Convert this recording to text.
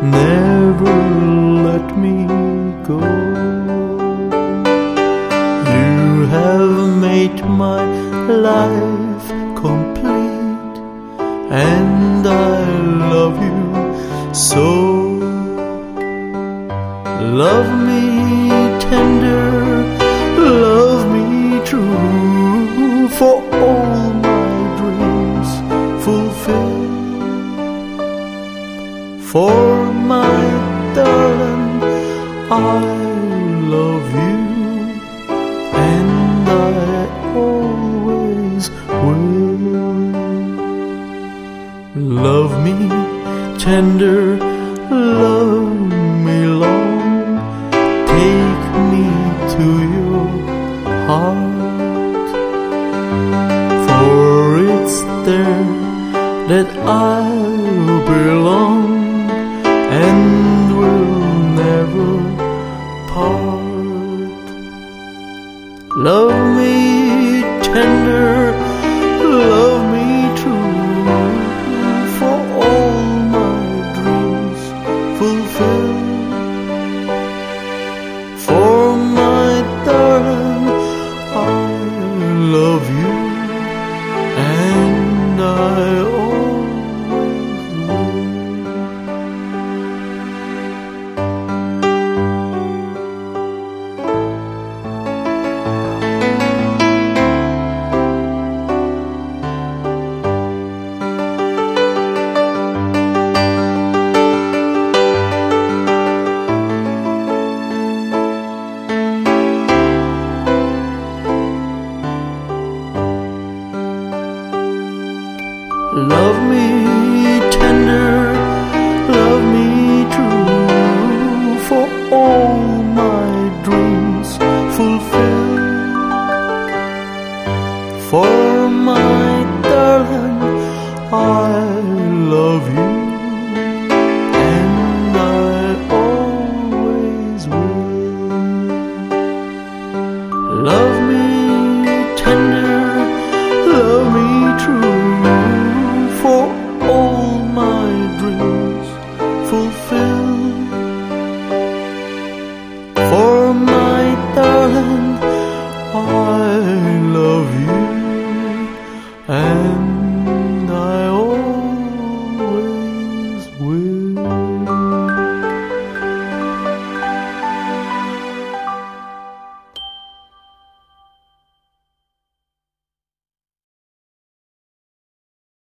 never let me go. You have made my life complete, and I love you so. Love me tender, love me true, for all my dreams fulfill. For my darling, I love you, and I always will. Love me tender, love me long, take me to your heart, for it's there that I belong, and will never part. Love me tender, love me true, for all my dreams fulfill. For my darling, I love you, and I always will. Love me tender, love me true, for all my dreams fulfill. For my darling, I love you, and I always will. Love me tender, love me true, for all my dreams fulfill. For my darling, I love you, and